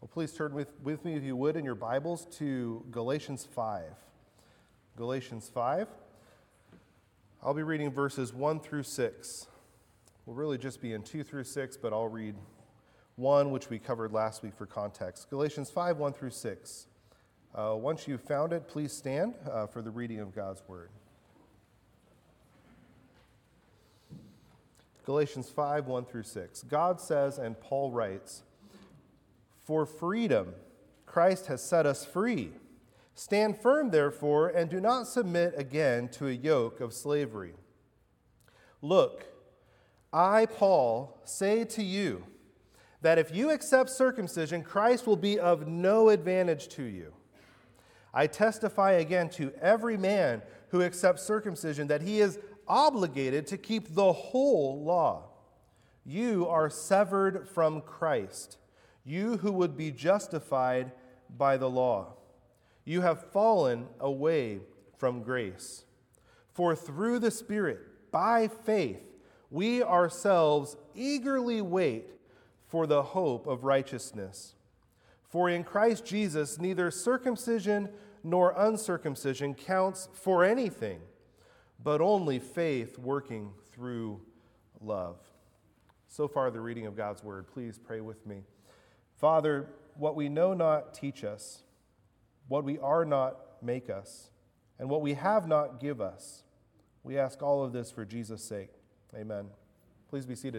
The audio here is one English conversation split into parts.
Well, please turn with me, if you would, in your Bibles to Galatians 5. Galatians 5. I'll be reading verses 1 through 6. We'll really just be in 2 through 6, but I'll read 1, which we covered last week for context. Galatians 5, 1 through 6. Once you've found it, please stand for the reading of God's Word. Galatians 5, 1 through 6. God says, and Paul writes, "For freedom, Christ has set us free. Stand firm, therefore, and do not submit again to a yoke of slavery. Look, I, Paul, say to you that if you accept circumcision, Christ will be of no advantage to you. I testify again to every man who accepts circumcision that he is obligated to keep the whole law. You are severed from Christ, you who would be justified by the law. You have fallen away from grace. For through the Spirit, by faith, we ourselves eagerly wait for the hope of righteousness. For in Christ Jesus, neither circumcision nor uncircumcision counts for anything, but only faith working through love." So far, the reading of God's Word. Please pray with me. Father, what we know not, teach us. What we are not, make us. And what we have not, give us. We ask all of this for Jesus' sake. Amen. Please be seated.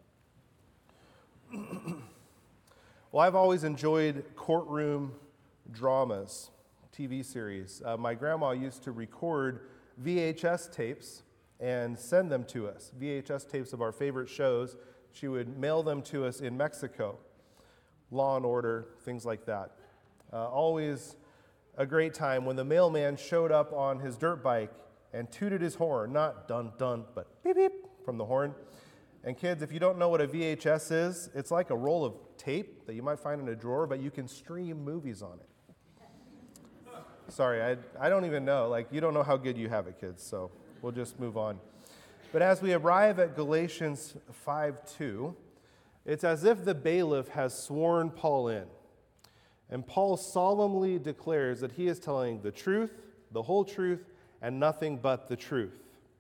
Well, I've always enjoyed courtroom dramas, TV series. My grandma used to record VHS tapes and send them to us, VHS tapes of our favorite shows. She would mail them to us in Mexico. Law and Order, things like that. Always a great time when the mailman showed up on his dirt bike and tooted his horn, not dun dun, but beep beep from the horn. And kids, if you don't know what a VHS is, it's like a roll of tape that you might find in a drawer, but you can stream movies on it. Sorry, I don't even know. Like, you don't know how good you have it, kids, so we'll just move on. But as we arrive at Galatians 5:2, it's as if the bailiff has sworn Paul in. And Paul solemnly declares that he is telling the truth, the whole truth, and nothing but the truth.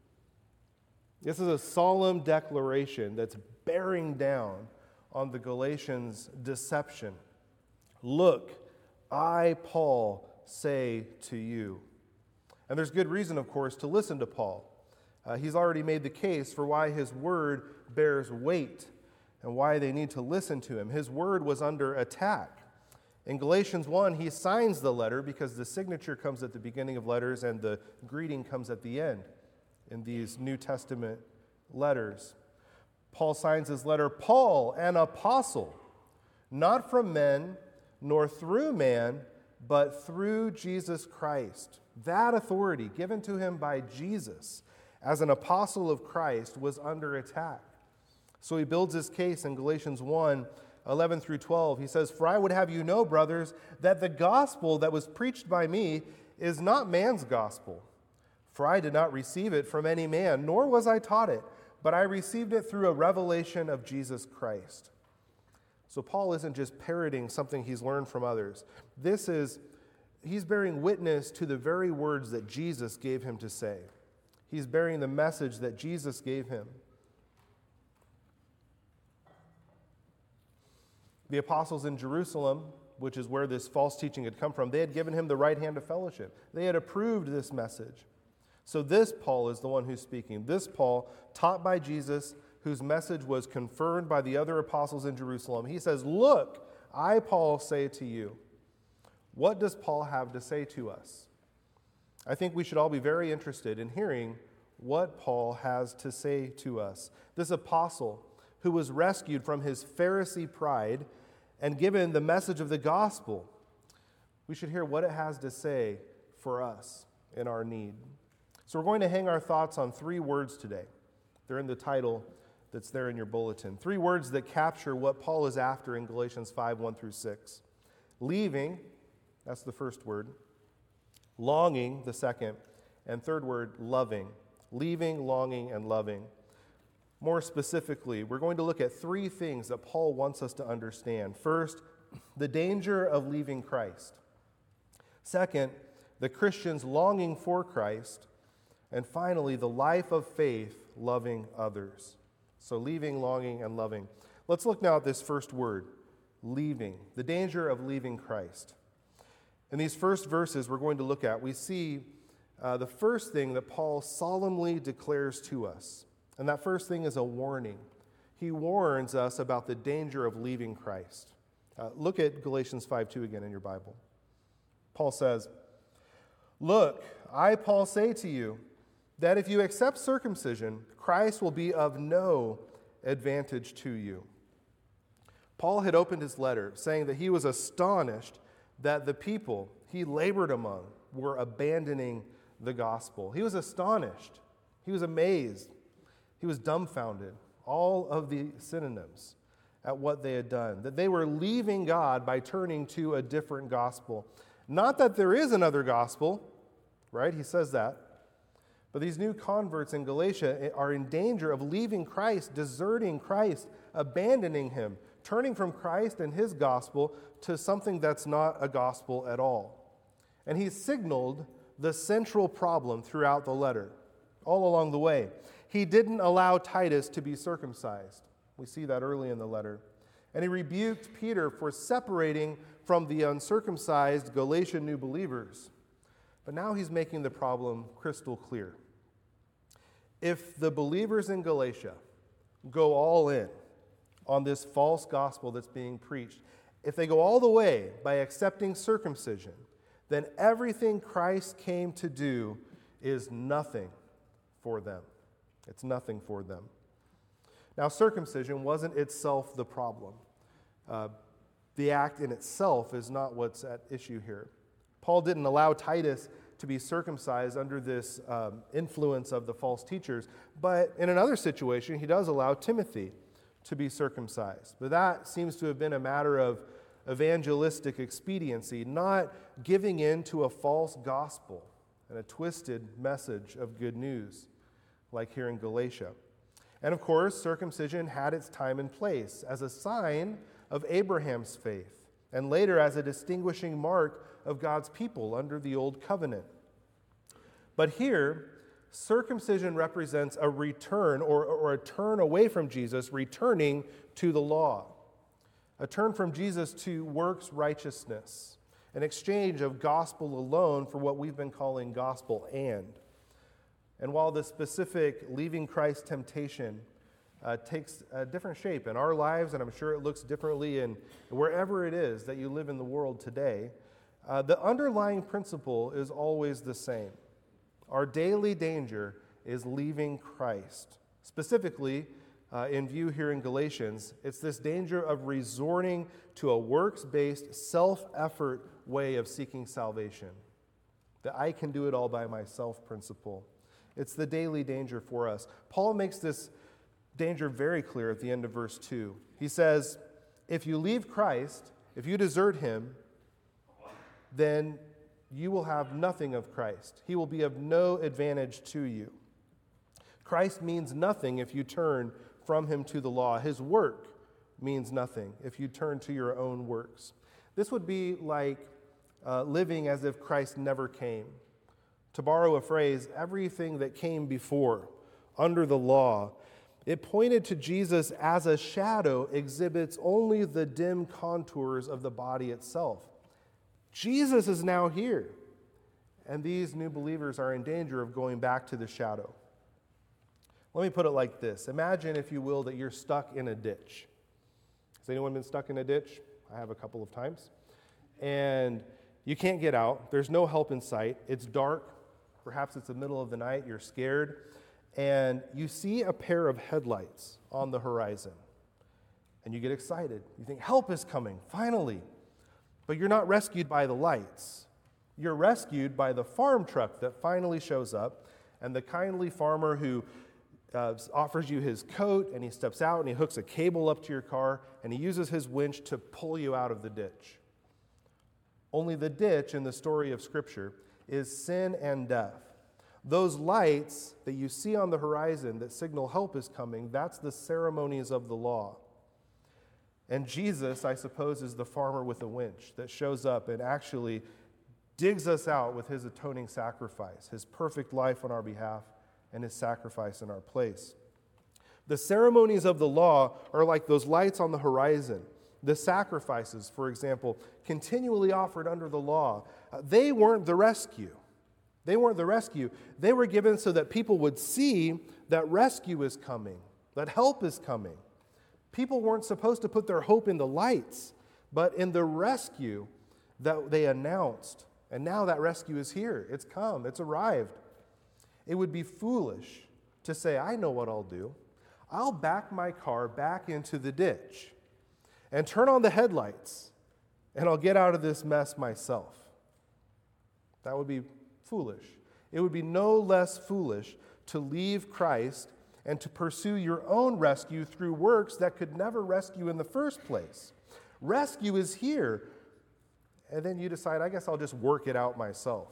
This is a solemn declaration that's bearing down on the Galatians' deception. Look, I, Paul, say to you. And there's good reason, of course, to listen to Paul. He's already made the case for why his word bears weight and why they need to listen to him. His word was under attack. In Galatians 1, he signs the letter because the signature comes at the beginning of letters and the greeting comes at the end in these New Testament letters. Paul signs his letter, Paul, an apostle, not from men nor through man, but through Jesus Christ. That authority given to him by Jesus as an apostle of Christ was under attack. So he builds his case in Galatians 1, 11 through 12. He says, "For I would have you know, brothers, that the gospel that was preached by me is not man's gospel. For I did not receive it from any man, nor was I taught it, but I received it through a revelation of Jesus Christ." So Paul isn't just parroting something he's learned from others. He's bearing witness to the very words that Jesus gave him to say. He's bearing the message that Jesus gave him. The apostles in Jerusalem, which is where this false teaching had come from, they had given him the right hand of fellowship. They had approved this message. So this Paul is the one who's speaking. This Paul, taught by Jesus, whose message was confirmed by the other apostles in Jerusalem. He says, "Look, I, Paul, say to you." What does Paul have to say to us? I think we should all be very interested in hearing what Paul has to say to us. This apostle who was rescued from his Pharisee pride and given the message of the gospel, we should hear what it has to say for us in our need. So we're going to hang our thoughts on 3 words today. They're in the title that's there in your bulletin. 3 words that capture what Paul is after in Galatians 5, 1 through 6. Leaving, that's the first word. Longing, the second. And third word, loving. Leaving, longing, and loving. More specifically, we're going to look at 3 things that Paul wants us to understand. First, the danger of leaving Christ. Second, the Christian's longing for Christ. And finally, the life of faith, loving others. So leaving, longing, and loving. Let's look now at this first word, leaving, the danger of leaving Christ. In these first verses we're going to look at, we see the first thing that Paul solemnly declares to us. And that first thing is a warning. He warns us about the danger of leaving Christ. Look at Galatians 5:2 again in your Bible. Paul says, "Look, I, Paul, say to you that if you accept circumcision, Christ will be of no advantage to you." Paul had opened his letter saying that he was astonished that the people he labored among were abandoning the gospel. He was astonished. He was amazed. He was dumbfounded. All of the synonyms at what they had done, that they were leaving God by turning to a different gospel. Not that there is another gospel, right? He says that. But these new converts in Galatia are in danger of leaving Christ, deserting Christ, abandoning him, turning from Christ and his gospel to something that's not a gospel at all. And he signaled the central problem throughout the letter, all along the way. He didn't allow Titus to be circumcised. We see that early in the letter. And he rebuked Peter for separating from the uncircumcised Galatian new believers. But now he's making the problem crystal clear. If the believers in Galatia go all in on this false gospel that's being preached, if they go all the way by accepting circumcision, then everything Christ came to do is nothing for them. It's nothing for them. Now, circumcision wasn't itself the problem. The act in itself is not what's at issue here. Paul didn't allow Titus to be circumcised under this influence of the false teachers, but in another situation, he does allow Timothy to be circumcised. But that seems to have been a matter of evangelistic expediency, not giving in to a false gospel and a twisted message of good news, like here in Galatia. And of course, circumcision had its time and place as a sign of Abraham's faith, and later as a distinguishing mark of God's people under the Old Covenant. But here, circumcision represents a return or a turn away from Jesus, returning to the law. A turn from Jesus to works righteousness, an exchange of gospel alone for what we've been calling gospel and. And while the specific leaving Christ temptation takes a different shape in our lives, and I'm sure it looks differently in wherever it is that you live in the world today, the underlying principle is always the same. Our daily danger is leaving Christ. Specifically, in view here in Galatians, it's this danger of resorting to a works-based, self-effort way of seeking salvation. The I can do it all by myself principle. It's the daily danger for us. Paul makes this danger very clear at the end of verse 2. He says, if you leave Christ, if you desert him, then you will have nothing of Christ. He will be of no advantage to you. Christ means nothing if you turn from him to the law. His work means nothing if you turn to your own works. This would be like living as if Christ never came. To borrow a phrase, everything that came before, under the law, it pointed to Jesus as a shadow exhibits only the dim contours of the body itself. Jesus is now here, and these new believers are in danger of going back to the shadow. Let me put it like this. Imagine, if you will, that you're stuck in a ditch. Has anyone been stuck in a ditch? I have a couple of times. And you can't get out. There's no help in sight. It's dark. Perhaps it's the middle of the night. You're scared. And you see a pair of headlights on the horizon. And you get excited. You think, help is coming, finally. But you're not rescued by the lights. You're rescued by the farm truck that finally shows up, and the kindly farmer who offers you his coat, and he steps out and he hooks a cable up to your car, and he uses his winch to pull you out of the ditch. Only the ditch in the story of Scripture is sin and death. Those lights that you see on the horizon that signal help is coming, that's the ceremonies of the law. And Jesus, I suppose, is the farmer with a winch that shows up and actually digs us out with his atoning sacrifice, his perfect life on our behalf, and his sacrifice in our place. The ceremonies of the law are like those lights on the horizon. The sacrifices, for example, continually offered under the law, they weren't the rescue. They weren't the rescue. They were given so that people would see that rescue is coming, that help is coming. People weren't supposed to put their hope in the lights, but in the rescue that they announced. And now that rescue is here. It's come. It's arrived. It would be foolish to say, I know what I'll do. I'll back my car back into the ditch and turn on the headlights, and I'll get out of this mess myself. That would be foolish. It would be no less foolish to leave Christ and to pursue your own rescue through works that could never rescue in the first place. Rescue is here, and then you decide, I guess I'll just work it out myself.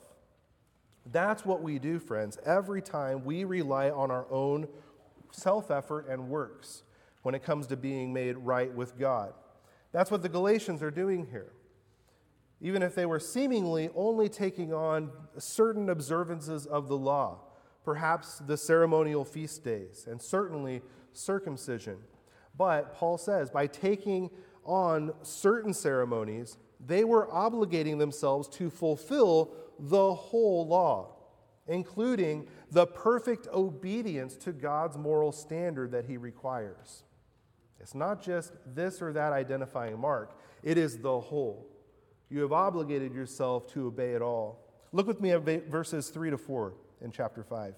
That's what we do, friends, every time we rely on our own self-effort and works when it comes to being made right with God. That's what the Galatians are doing here. Even if they were seemingly only taking on certain observances of the law, perhaps the ceremonial feast days, and certainly circumcision. But Paul says, by taking on certain ceremonies, they were obligating themselves to fulfill the whole law, including the perfect obedience to God's moral standard that he requires. It's not just this or that identifying mark. It is the whole. You have obligated yourself to obey it all. Look with me at verses 3 to 4 in chapter 5.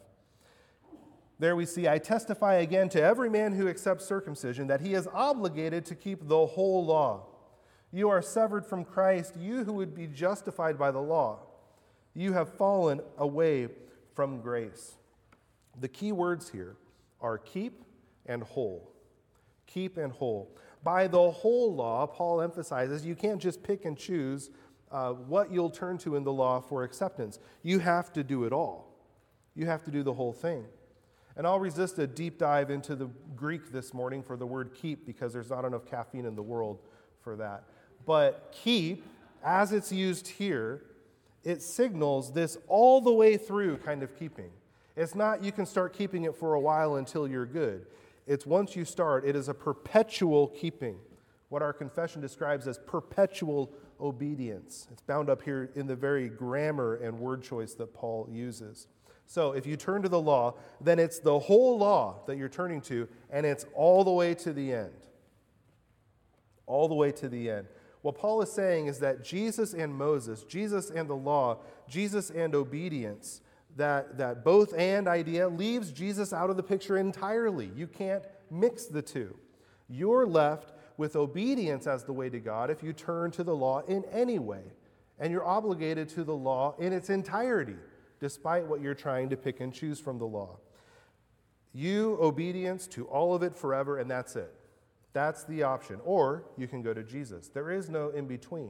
There we see, I testify again to every man who accepts circumcision that he is obligated to keep the whole law. You are severed from Christ, you who would be justified by the law. You have fallen away from grace. The key words here are keep and whole. Keep and whole. By the whole law, Paul emphasizes you can't just pick and choose what you'll turn to in the law for acceptance. You have to do it all. You have to do the whole thing. And I'll resist a deep dive into the Greek this morning for the word keep because there's not enough caffeine in the world for that. But keep, as it's used here, it signals this all the way through kind of keeping. It's not you can start keeping it for a while until you're good. It's once you start, it is a perpetual keeping, what our confession describes as perpetual obedience. It's bound up here in the very grammar and word choice that Paul uses. So if you turn to the law, then it's the whole law that you're turning to, and it's all the way to the end. All the way to the end. What Paul is saying is that Jesus and Moses, Jesus and the law, Jesus and obedience, that both and idea leaves Jesus out of the picture entirely. You can't mix the two. You're left with obedience as the way to God if you turn to the law in any way. And you're obligated to the law in its entirety, despite what you're trying to pick and choose from the law. You, obedience to all of it forever, and that's it. That's the option. Or you can go to Jesus. There is no in between.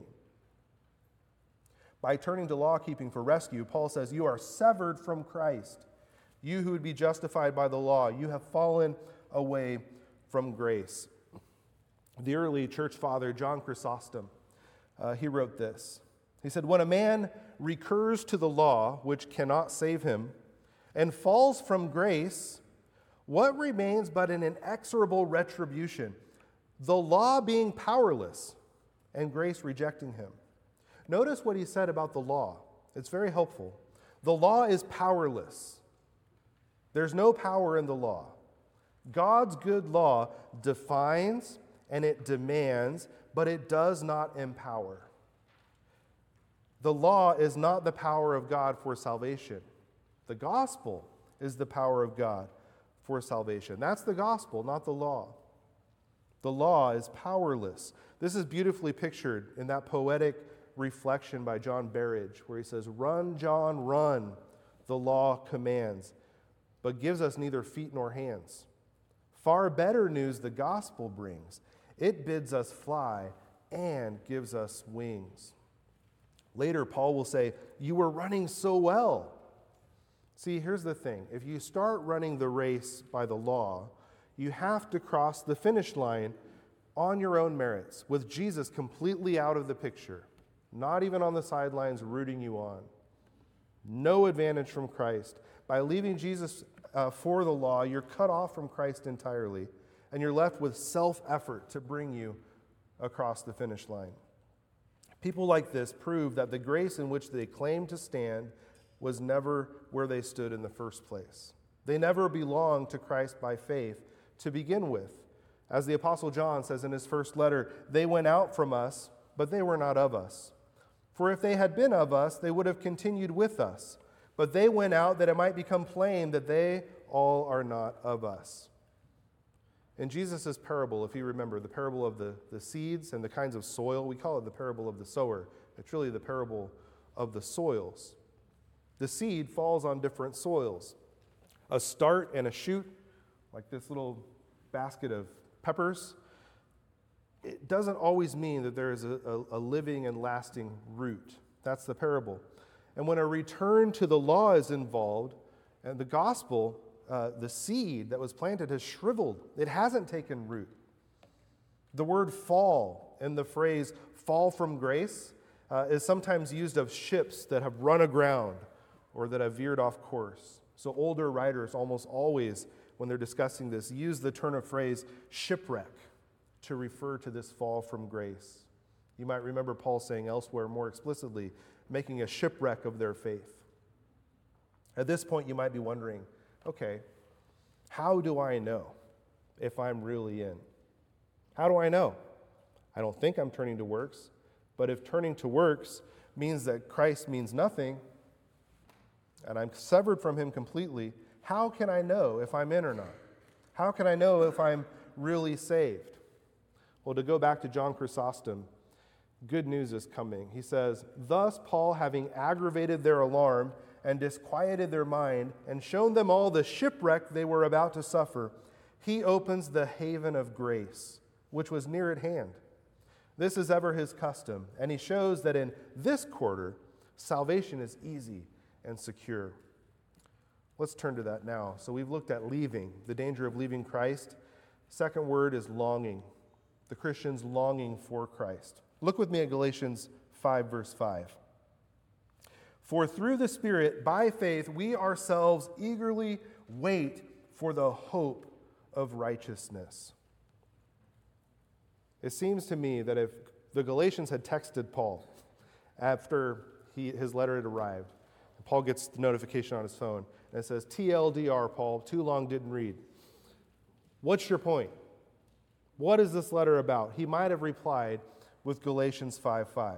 By turning to law keeping for rescue, Paul says, you are severed from Christ. You who would be justified by the law, you have fallen away from grace. The early church father, John Chrysostom, he wrote this. He said, when a man recurs to the law, which cannot save him, and falls from grace, what remains but an inexorable retribution? The law being powerless and grace rejecting him. Notice what he said about the law. It's very helpful. The law is powerless. There's no power in the law. God's good law defines and it demands, but it does not empower. The law is not the power of God for salvation. The gospel is the power of God for salvation. That's the gospel, not the law. The law is powerless. This is beautifully pictured in that poetic reflection by John Berridge, where he says, run, John, run, the law commands, but gives us neither feet nor hands. Far better news the gospel brings. It bids us fly and gives us wings. Later, Paul will say, you were running so well. See, here's the thing. If you start running the race by the law, you have to cross the finish line on your own merits, with Jesus completely out of the picture, not even on the sidelines rooting you on. No advantage from Christ. By leaving Jesus for the law, you're cut off from Christ entirely, and you're left with self-effort to bring you across the finish line. People like this prove that the grace in which they claim to stand was never where they stood in the first place. They never belonged to Christ by faith to begin with. As the Apostle John says in his first letter, they went out from us, but they were not of us. For if they had been of us, they would have continued with us. But they went out that it might become plain that they all are not of us. In Jesus' parable, if you remember, the parable of the seeds and the kinds of soil, we call it the parable of the sower. It's really the parable of the soils. The seed falls on different soils. A start and a shoot, like this little basket of peppers, it doesn't always mean that there is a living and lasting root. That's the parable. And when a return to the law is involved, and the gospel, the seed that was planted has shriveled. It hasn't taken root. The word fall and the phrase fall from grace is sometimes used of ships that have run aground or that have veered off course. So older writers almost always, when they're discussing this, use the turn of phrase shipwreck to refer to this fall from grace. You might remember Paul saying elsewhere more explicitly, making a shipwreck of their faith. At this point, you might be wondering, okay, how do I know if I'm really in? How do I know? I don't think I'm turning to works, but if turning to works means that Christ means nothing, and I'm severed from him completely, how can I know if I'm in or not? How can I know if I'm really saved? Well, to go back to John Chrysostom, good news is coming. He says, thus Paul, having aggravated their alarm and disquieted their mind and shown them all the shipwreck they were about to suffer, he opens the haven of grace, which was near at hand. This is ever his custom, and he shows that in this quarter, salvation is easy and secure. Let's turn to that now. So we've looked at leaving, the danger of leaving Christ. Second word is longing. The Christian's longing for Christ. Look with me at Galatians 5, verse 5. For through the Spirit, by faith, we ourselves eagerly wait for the hope of righteousness. It seems to me that if the Galatians had texted Paul after his letter had arrived, Paul gets the notification on his phone, and it says, TLDR, Paul, too long, didn't read. What's your point? What is this letter about? He might have replied with Galatians 5:5.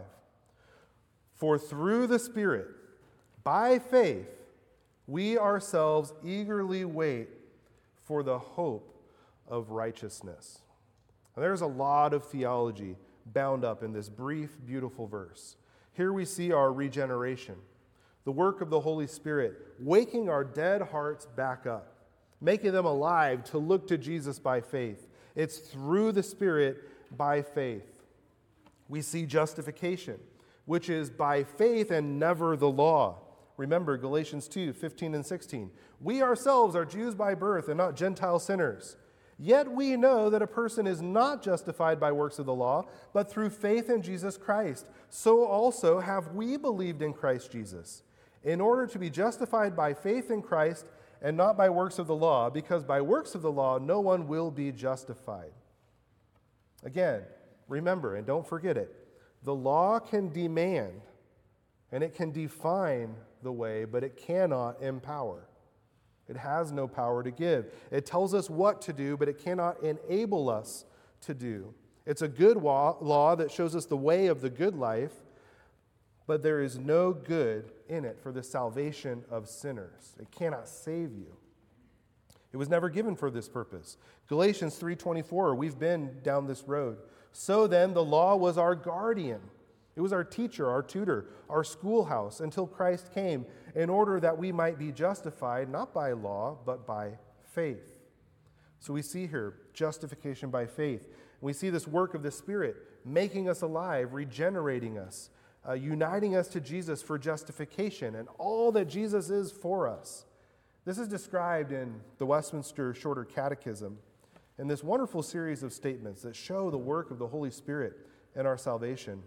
For through the Spirit, by faith, we ourselves eagerly wait for the hope of righteousness. And there's a lot of theology bound up in this brief, beautiful verse. Here we see our regeneration, the work of the Holy Spirit, waking our dead hearts back up, making them alive to look to Jesus by faith. It's through the Spirit by faith. We see justification, which is by faith and never the law. Remember Galatians 2:15 and 16. We ourselves are Jews by birth and not Gentile sinners. Yet we know that a person is not justified by works of the law, but through faith in Jesus Christ. So also have we believed in Christ Jesus, in order to be justified by faith in Christ and not by works of the law, because by works of the law no one will be justified. Again, remember, and don't forget it, the law can demand and it can define the way, but it cannot empower. It has no power to give. It tells us what to do, but it cannot enable us to do. It's a good law that shows us the way of the good life, but there is no good in it for the salvation of sinners. It cannot save you. It was never given for this purpose. Galatians 3:24, we've been down this road. So then the law was our guardian. It was our teacher, our tutor, our schoolhouse until Christ came in order that we might be justified not by law but by faith. So we see here justification by faith. We see this work of the Spirit making us alive, regenerating us, uniting us to Jesus for justification and all that Jesus is for us. This is described in the Westminster Shorter Catechism. in this wonderful series of statements that show the work of the Holy Spirit in our salvation.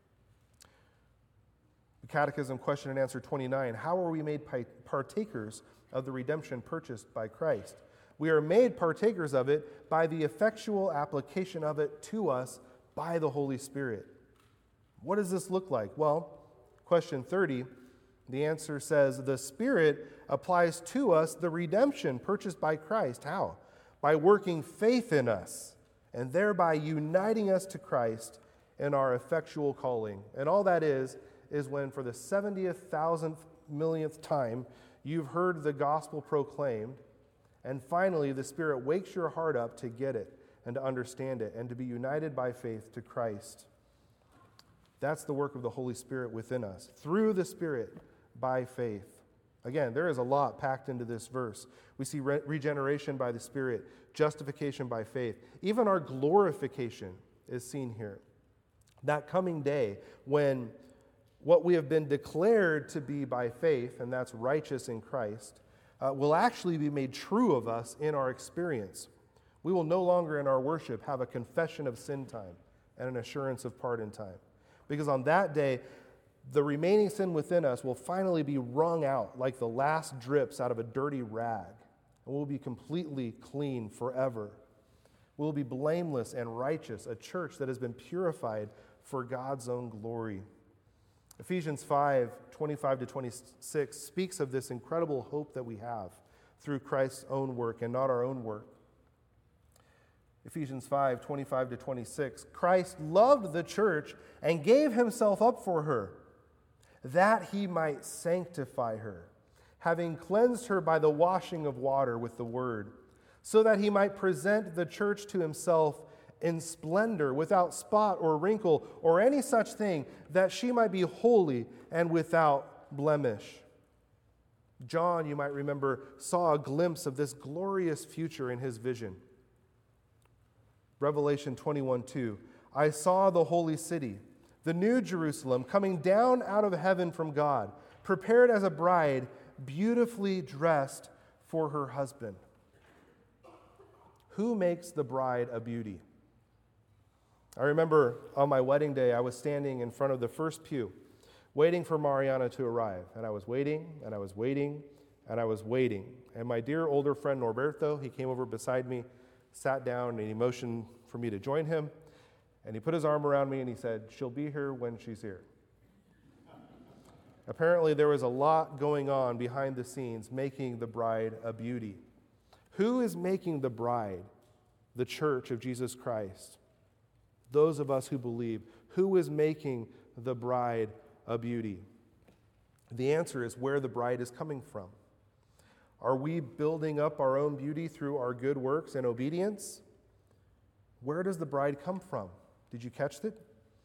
The Catechism question and answer 29, how are we made partakers of the redemption purchased by Christ? We are made partakers of it by the effectual application of it to us by the Holy Spirit. What does this look like? Well, question 30, the answer says, the Spirit applies to us the redemption purchased by Christ. How? By working faith in us and thereby uniting us to Christ in our effectual calling. And all that is when for the 70th, 1000th, millionth time, you've heard the gospel proclaimed, and finally the Spirit wakes your heart up to get it and to understand it and to be united by faith to Christ. That's the work of the Holy Spirit within us, through the Spirit, by faith. Again, there is a lot packed into this verse. We see regeneration by the Spirit, justification by faith. Even our glorification is seen here. That coming day when what we have been declared to be by faith, and that's righteous in Christ, will actually be made true of us in our experience. We will no longer in our worship have a confession of sin time and an assurance of pardon time. Because on that day, the remaining sin within us will finally be wrung out like the last drips out of a dirty rag, and we'll be completely clean forever. We'll be blameless and righteous, a church that has been purified for God's own glory. Ephesians 5:25-26 speaks of this incredible hope that we have through Christ's own work and not our own work. Ephesians 5:25-26, Christ loved the church and gave himself up for her, that he might sanctify her, having cleansed her by the washing of water with the word, so that he might present the church to himself in splendor, without spot or wrinkle or any such thing, that she might be holy and without blemish. John, you might remember, saw a glimpse of this glorious future in his vision. Revelation 21:2, I saw the holy city, the new Jerusalem, coming down out of heaven from God, prepared as a bride, beautifully dressed for her husband. Who makes the bride a beauty? I remember on my wedding day, I was standing in front of the first pew, waiting for Mariana to arrive. And I was waiting, and I was waiting, and I was waiting. And my dear older friend Norberto, he came over beside me, sat down, and he motioned for me to join him. And he put his arm around me and he said, she'll be here when she's here. Apparently there was a lot going on behind the scenes making the bride a beauty. Who is making the bride the church of Jesus Christ? Those of us who believe. Who is making the bride a beauty? The answer is where the bride is coming from. Are we building up our own beauty through our good works and obedience? Where does the bride come from? Did you catch it?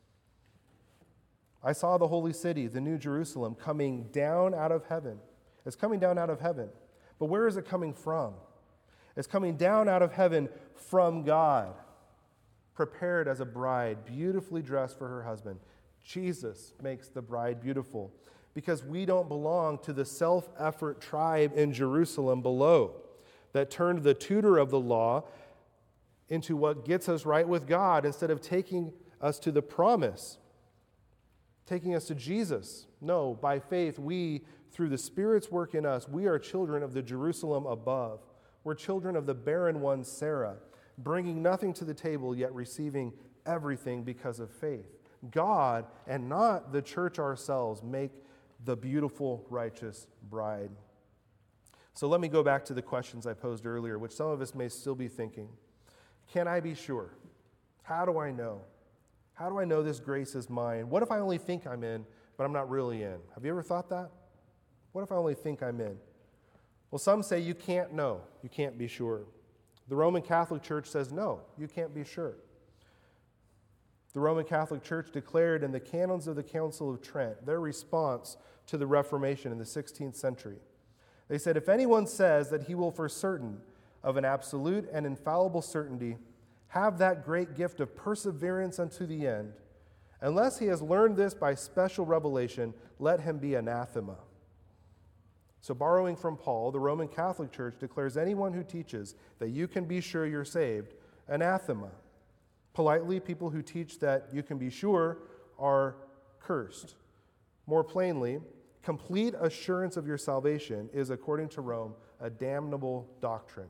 I saw the holy city, the new Jerusalem, coming down out of heaven. It's coming down out of heaven. But where is it coming from? It's coming down out of heaven from God, prepared as a bride, beautifully dressed for her husband. Jesus makes the bride beautiful because we don't belong to the self-effort tribe in Jerusalem below that turned the tutor of the law into what gets us right with God instead of taking us to the promise, taking us to Jesus. No, by faith, we, through the Spirit's work in us, we are children of the Jerusalem above. We're children of the barren one, Sarah, bringing nothing to the table, yet receiving everything because of faith. God, and not the church ourselves, make the beautiful, righteous bride. So let me go back to the questions I posed earlier, which some of us may still be thinking. Can I be sure? How do I know? How do I know this grace is mine? What if I only think I'm in, but I'm not really in? Have you ever thought that? What if I only think I'm in? Well, some say you can't know. You can't be sure. The Roman Catholic Church says no, you can't be sure. The Roman Catholic Church declared in the Canons of the Council of Trent their response to the Reformation in the 16th century. They said, if anyone says that he will for certain, of an absolute and infallible certainty, have that great gift of perseverance unto the end, unless he has learned this by special revelation, let him be anathema. So borrowing from Paul, the Roman Catholic Church declares anyone who teaches that you can be sure you're saved anathema. Politely, people who teach that you can be sure are cursed. More plainly, complete assurance of your salvation is, according to Rome, a damnable doctrine.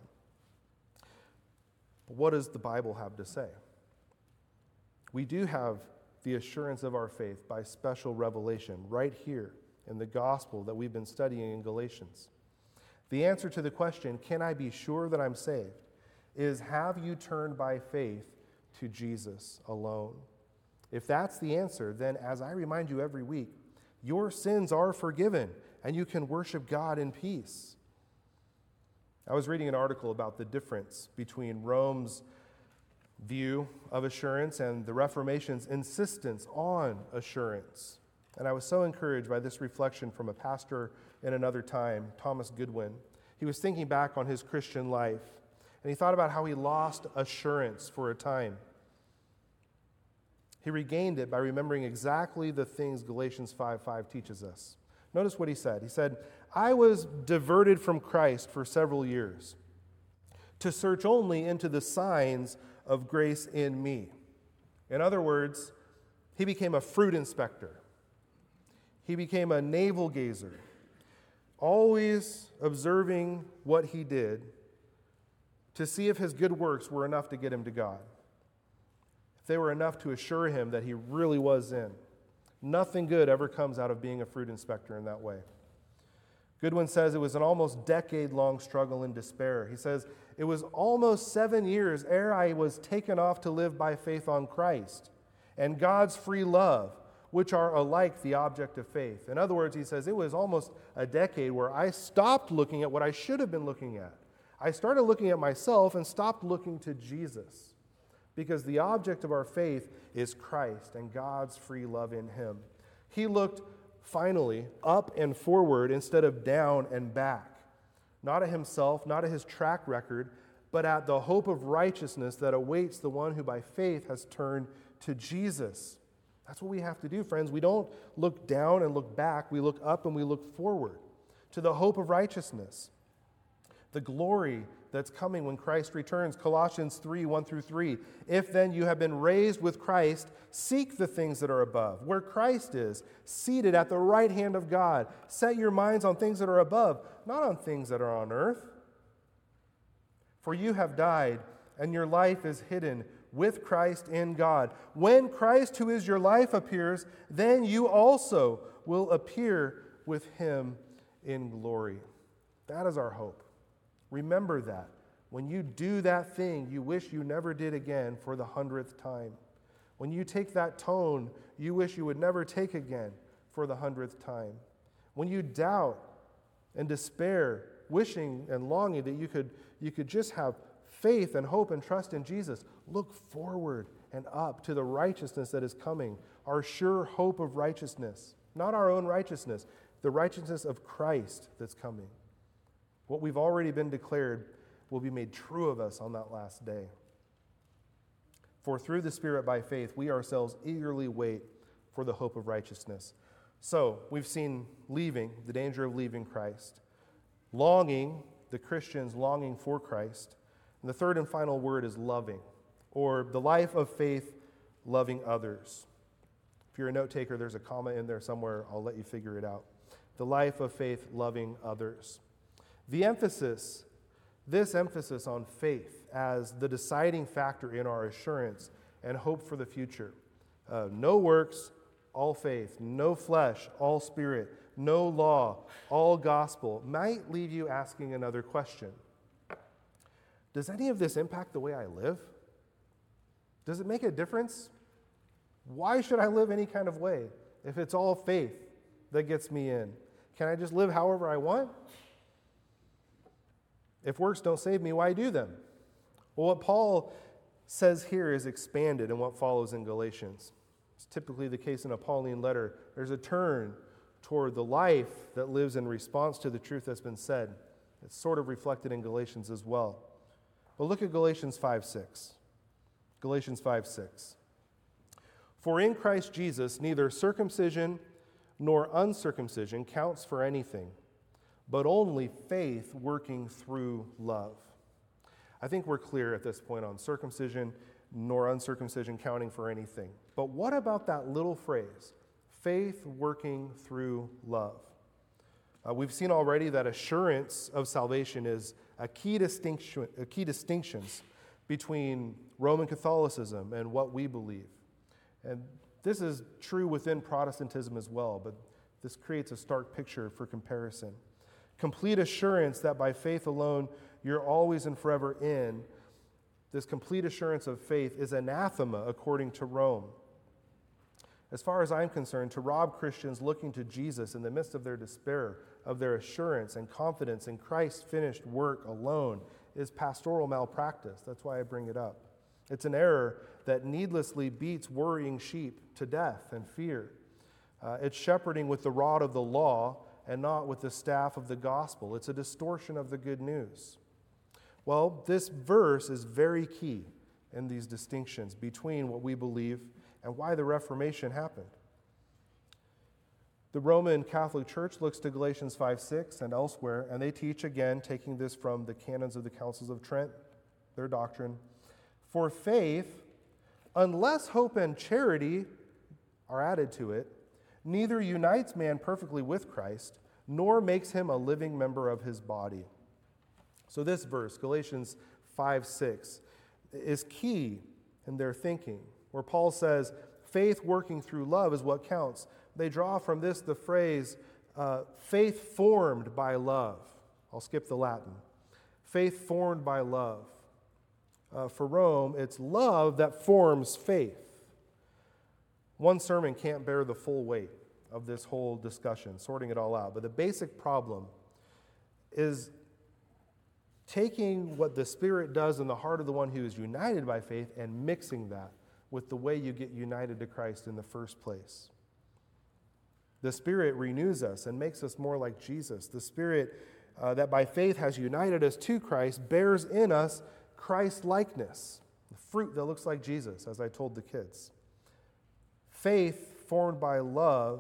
But what does the Bible have to say? We do have the assurance of our faith by special revelation right here in the gospel that we've been studying in Galatians. The answer to the question, can I be sure that I'm saved, is have you turned by faith to Jesus alone? If that's the answer, then as I remind you every week, your sins are forgiven and you can worship God in peace. I was reading an article about the difference between Rome's view of assurance and the Reformation's insistence on assurance. And I was so encouraged by this reflection from a pastor in another time, Thomas Goodwin. He was thinking back on his Christian life, and he thought about how he lost assurance for a time. He regained it by remembering exactly the things Galatians 5:5 teaches us. Notice what he said. He said, I was diverted from Christ for several years to search only into the signs of grace in me. In other words, he became a fruit inspector. He became a navel gazer, always observing what he did to see if his good works were enough to get him to God, if they were enough to assure him that he really was in. Nothing good ever comes out of being a fruit inspector in that way. Goodwin says it was an almost decade-long struggle in despair. He says, it was almost 7 years ere I was taken off to live by faith on Christ and God's free love, which are alike the object of faith. In other words, he says, it was almost a decade where I stopped looking at what I should have been looking at. I started looking at myself and stopped looking to Jesus, because the object of our faith is Christ and God's free love in him. He looked finally up and forward instead of down and back, not at himself, not at his track record, but at the hope of righteousness that awaits the one who by faith has turned to Jesus. That's what we have to do, friends. We don't look down and look back. We look up and we look forward to the hope of righteousness, the glory that's coming when Christ returns. Colossians 3:1-3. If then you have been raised with Christ, seek the things that are above, where Christ is, seated at the right hand of God. Set your minds on things that are above, not on things that are on earth. For you have died, and your life is hidden with Christ in God. When Christ, who is your life, appears, then you also will appear with him in glory. That is our hope. Remember that. When you do that thing you wish you never did again for the 100th time, when you take that tone you wish you would never take again for the 100th time, when you doubt and despair, wishing and longing that you could just have faith and hope and trust in Jesus, look forward and up to the righteousness that is coming, our sure hope of righteousness, not our own righteousness, the righteousness of Christ that's coming. What we've already been declared will be made true of us on that last day. For through the Spirit by faith, we ourselves eagerly wait for the hope of righteousness. So, we've seen leaving, the danger of leaving Christ, longing, the Christians longing for Christ, and the third and final word is loving, or the life of faith, loving others. If you're a note taker, there's a comma in there somewhere. I'll let you figure it out. The life of faith, loving others. This emphasis on faith as the deciding factor in our assurance and hope for the future. No works, all faith. No flesh, all spirit. No law, all gospel, might leave you asking another question. Does any of this impact the way I live? Does it make a difference? Why should I live any kind of way if it's all faith that gets me in? Can I just live however I want? If works don't save me, why do them? Well, what Paul says here is expanded in what follows in Galatians. It's typically the case in a Pauline letter. There's a turn toward the life that lives in response to the truth that's been said. It's sort of reflected in Galatians as well. But look at Galatians 5:6. Galatians 5:6. For in Christ Jesus, neither circumcision nor uncircumcision counts for anything, but only faith working through love. I think we're clear at this point on circumcision nor uncircumcision counting for anything. But what about that little phrase, faith working through love? We've seen already that assurance of salvation is a key distinctions between Roman Catholicism and what we believe. And this is true within Protestantism as well, but this creates a stark picture for comparison. Complete assurance that by faith alone you're always and forever in. This complete assurance of faith is anathema according to Rome. As far as I'm concerned, to rob Christians looking to Jesus in the midst of their despair, of their assurance and confidence in Christ's finished work alone, is pastoral malpractice. That's why I bring it up. It's an error that needlessly beats worrying sheep to death and fear. It's shepherding with the rod of the law and not with the staff of the gospel. It's a distortion of the good news. Well, this verse is very key in these distinctions between what we believe and why the Reformation happened. The Roman Catholic Church looks to Galatians 5:6 and elsewhere, and they teach again, taking this from the canons of the Councils of Trent, their doctrine, for faith, unless hope and charity are added to it, neither unites man perfectly with Christ, nor makes him a living member of his body. So this verse, Galatians 5:6, is key in their thinking, where Paul says, faith working through love is what counts. They draw from this the phrase, faith formed by love. I'll skip the Latin. Faith formed by love. For Rome, it's love that forms faith. One sermon can't bear the full weight of this whole discussion, sorting it all out. But the basic problem is taking what the Spirit does in the heart of the one who is united by faith and mixing that with the way you get united to Christ in the first place. The Spirit renews us and makes us more like Jesus. The Spirit that by faith has united us to Christ bears in us Christ-likeness, the fruit that looks like Jesus, as I told the kids. Faith formed by love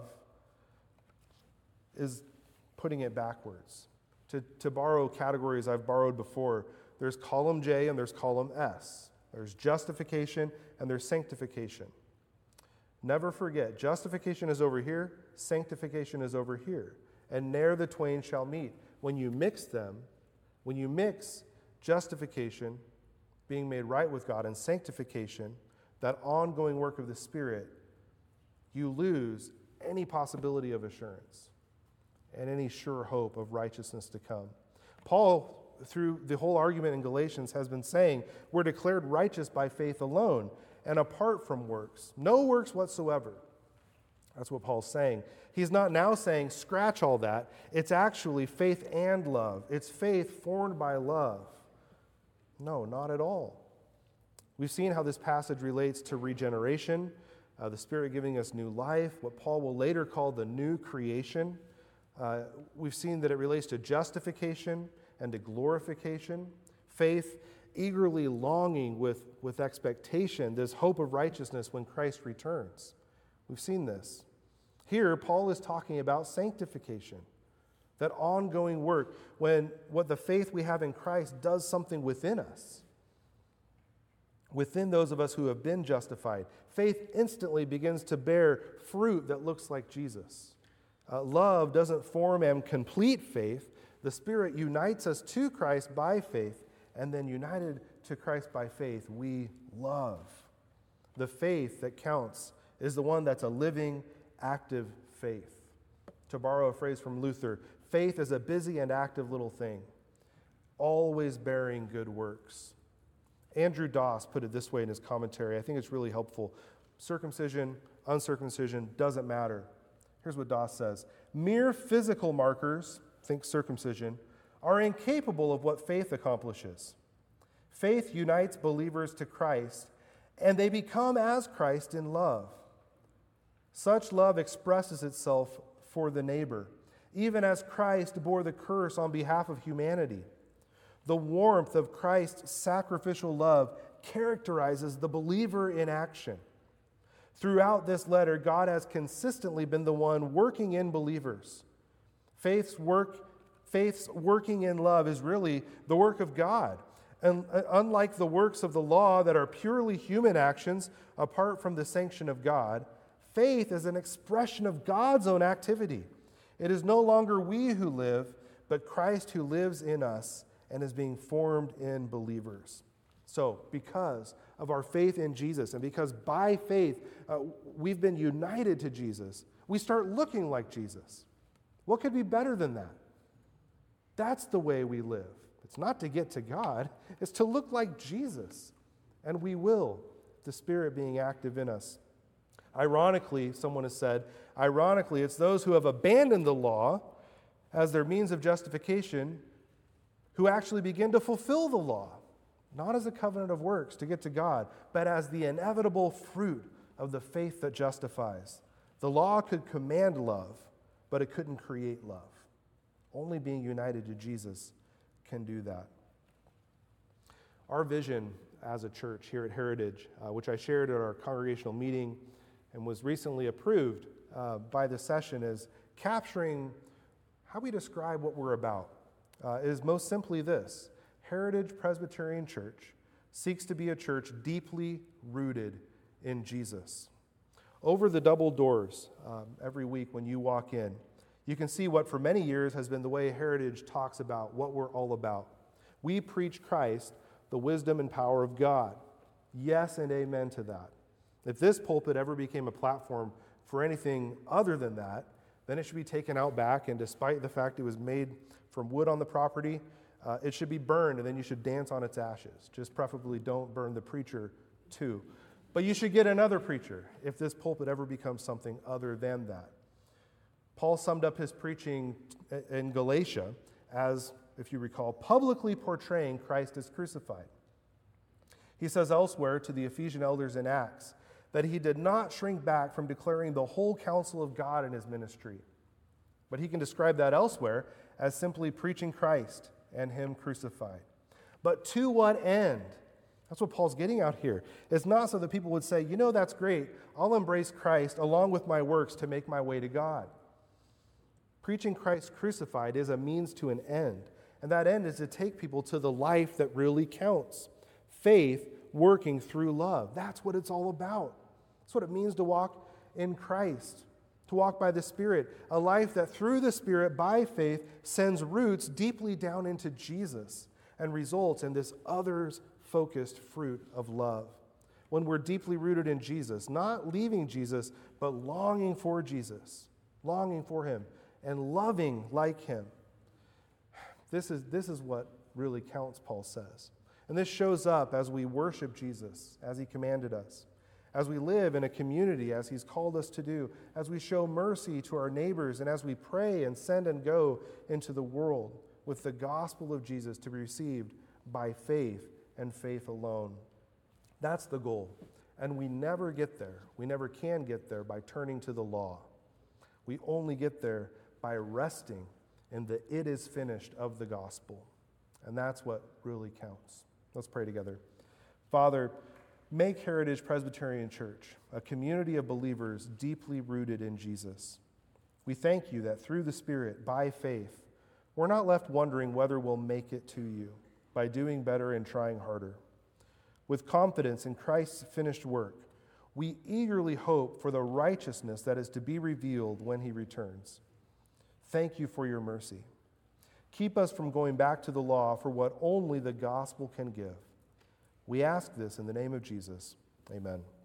is putting it backwards. To borrow categories I've borrowed before, there's column J and there's column S. There's justification and there's sanctification. Never forget, justification is over here, sanctification is over here, and ne'er the twain shall meet. When you mix them, when you mix justification, being made right with God, and sanctification, that ongoing work of the Spirit, you lose any possibility of assurance and any sure hope of righteousness to come. Paul, through the whole argument in Galatians, has been saying we're declared righteous by faith alone and apart from works. No works whatsoever. That's what Paul's saying. He's not now saying scratch all that. It's actually faith and love. It's faith formed by love. No, not at all. We've seen how this passage relates to regeneration, the Spirit giving us new life, what Paul will later call the new creation. We've seen that it relates to justification and to glorification. Faith eagerly longing with expectation, this hope of righteousness when Christ returns. We've seen this. Here, Paul is talking about sanctification, that ongoing work when what the faith we have in Christ does something within us, within those of us who have been justified. Faith instantly begins to bear fruit that looks like Jesus. Love doesn't form and complete faith. The Spirit unites us to Christ by faith, and then united to Christ by faith, we love. The faith that counts is the one that's a living, active faith. To borrow a phrase from Luther, faith is a busy and active little thing, always bearing good works. Andrew Doss put it this way in his commentary. I think it's really helpful. Circumcision, uncircumcision, doesn't matter. Here's what Doss says. Mere physical markers, think circumcision, are incapable of what faith accomplishes. Faith unites believers to Christ, and they become as Christ in love. Such love expresses itself for the neighbor, even as Christ bore the curse on behalf of humanity. The warmth of Christ's sacrificial love characterizes the believer in action. Throughout this letter, God has consistently been the one working in believers. Faith's working in love is really the work of God. And unlike the works of the law that are purely human actions apart from the sanction of God, faith is an expression of God's own activity. It is no longer we who live, but Christ who lives in us and is being formed in believers. So, because of our faith in Jesus, and because by faith we've been united to Jesus, we start looking like Jesus. What could be better than that? That's the way we live. It's not to get to God, it's to look like Jesus. And we will, the Spirit being active in us. Ironically, someone has said, it's those who have abandoned the law as their means of justification who actually begin to fulfill the law, not as a covenant of works to get to God, but as the inevitable fruit of the faith that justifies. The law could command love, but it couldn't create love. Only being united to Jesus can do that. Our vision as a church here at Heritage, which I shared at our congregational meeting and was recently approved by the session, is capturing how we describe what we're about. It is most simply this: Heritage Presbyterian Church seeks to be a church deeply rooted in Jesus. Over the double doors every week when you walk in, you can see what for many years has been the way Heritage talks about what we're all about. We preach Christ, the wisdom and power of God. Yes and amen to that. If this pulpit ever became a platform for anything other than that, then it should be taken out back, and despite the fact it was made from wood on the property, it should be burned, and then you should dance on its ashes. Just preferably don't burn the preacher too. But you should get another preacher if this pulpit ever becomes something other than that. Paul summed up his preaching in Galatia as, if you recall, publicly portraying Christ as crucified. He says elsewhere to the Ephesian elders in Acts that he did not shrink back from declaring the whole counsel of God in his ministry. But he can describe that elsewhere as simply preaching Christ and him crucified. But to what end? That's what Paul's getting out here. It's not so that people would say, that's great. I'll embrace Christ along with my works to make my way to God. Preaching Christ crucified is a means to an end. And that end is to take people to the life that really counts. Faith working through love. That's what it's all about. That's what it means to walk in Christ, to walk by the Spirit. A life that through the Spirit, by faith, sends roots deeply down into Jesus and results in this others-focused fruit of love. When we're deeply rooted in Jesus, not leaving Jesus, but longing for Jesus, longing for him, and loving like him. This is what really counts, Paul says. And this shows up as we worship Jesus, as he commanded us, as we live in a community, as he's called us to do, as we show mercy to our neighbors, and as we pray and send and go into the world with the gospel of Jesus to be received by faith and faith alone. That's the goal. And we never get there. We never can get there by turning to the law. We only get there by resting in the "it is finished" of the gospel. And that's what really counts. Let's pray together. Father, make Heritage Presbyterian Church a community of believers deeply rooted in Jesus. We thank you that through the Spirit, by faith, we're not left wondering whether we'll make it to you by doing better and trying harder. With confidence in Christ's finished work, we eagerly hope for the righteousness that is to be revealed when he returns. Thank you for your mercy. Keep us from going back to the law for what only the gospel can give. We ask this in the name of Jesus. Amen.